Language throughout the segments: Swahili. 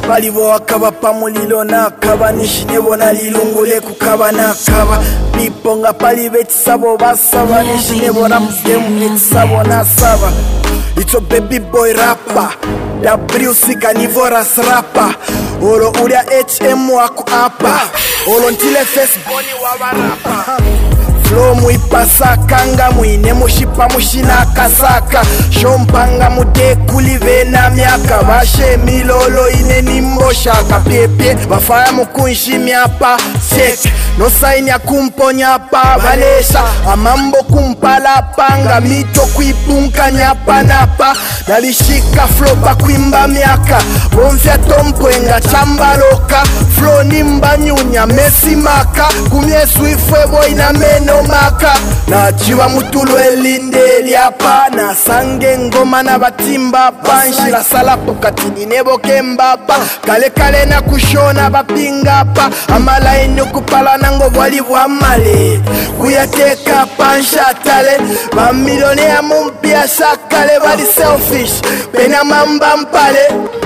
balibo wakaba pamulilo nakaba nishinebona lilungule kukaba nakaba biponga pali betisabo basaba nishinebona mugemu etisabo nasaba. It's a baby boy rapper WC Carnivorous rapper olo ulia HM wako apa olo ntile Facebook wabarapa flow muipasa kanga muine mushipa mushina kasaka shompanga mude kulive na miaka bashe milolo ine nimbo shaka pepe bafaya mukunshi miapa sek no sign ya kumponya pa balesha amambo kumpala panga mito kuipunka nyapa napa nalishika flow pa kuimba miaka bonfya tompwenga chambaloka flow nimba nyunya mesimaka kumyesu ifwe boy na meno maka na chiwa mutulu elinde liapa na sange ngoma na batimba panshi la sala pokatini nebo kembapa kale kale na kushona bapinga pa amala ino kupala nango walivu amale kuyateka pansha tale ba milione ya mumpia sakale bali selfish pena mamba mpale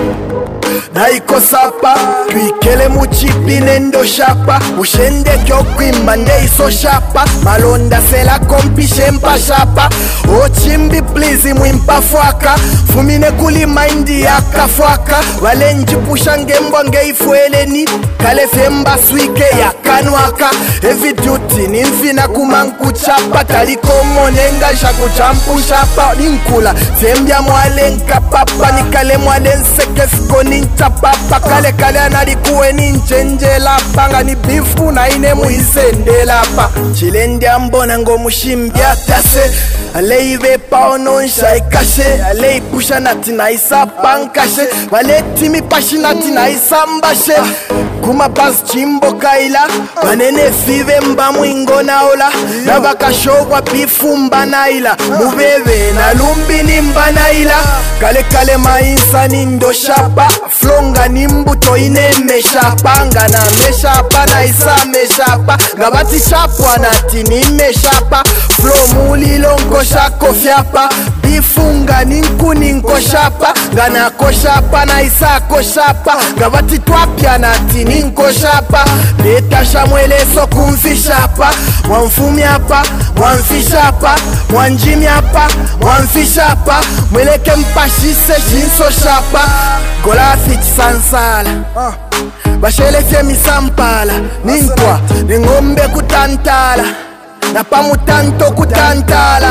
naiko sapa kuikele muchipi nendo shapa ushende kyo kwimba ndeiso shapa malonda sela kompishe mpa shapa ochimbi please mwimpa fwaka fumine kulima indi yaka fwaka walenji pusha ngembwa ngeifueleni kale femba swike ya kanwaka heavy duty nimfina kumanku chapa kaliko monenga shaku champu shapa ninkula fembya mwalenka papa nikale mwalense fkoni papa kale kale analikuwe ninjenjela panga ni bifu na ine muisendela pa chilendi ambona ngo mushimbya tase aleive paononsha ikashe alei pusha nati na isa pankashe waleti mipashi nati na isa mbashe kuma bas chimbo kaila banene five mba mwingo naola na bakashobwa bifu mba naila mubebe na lumbi ni mba naila kale kale maisa nindo shapa flonga nimbuto ine meshapa ngana meshapa na isa meshapa ngabati shapwa nati ni meshapa flow mulilo nkosha kofyapa bifunga ninku ninko shapa ngana koshapa na isa koshapa ngabati twapya nati ninko shapa leta shamweleso kumfishapa mwamfumi hapa mwamfishapa mwanjimi hapa mwamfishapa mweleke mpashise jinso shapa gola fit sansala bashelefye misampala nintwa ningombe kutantala na pamutanto kutantala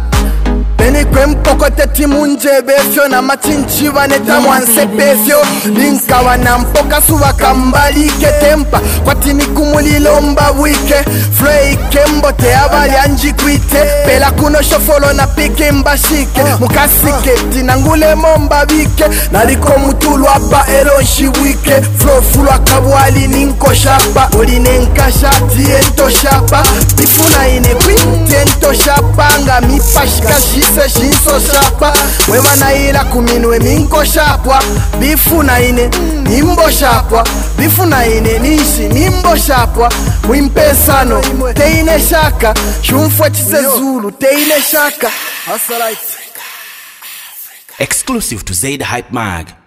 Beni kwempoko teti munjebefyo na machinchiva neta mwansepefyo Ninkawa na mpoka suwa kambali ketempa kwa tini kumulilo mba wike Flei kembo te avali anjikwite Pela kuno shofolo na pike mbashike Mukasike tinangule momba wike Naliko mutulu hapa elonshi wike Flow fulwa kabuali ninko shapa Uline nkashati ento shapa Bifuna ine kwinte ento shapa Nga mipashikashi se shinso shapa Wema na ila kuminwe minko shapwa Bifu na ine nimbo shapwa Bifu na ine nishi nimbo shapwa Mwimpesano teine shaka Shumfwe chise zulu teine shaka Exclusive to Zaid Hype Mag.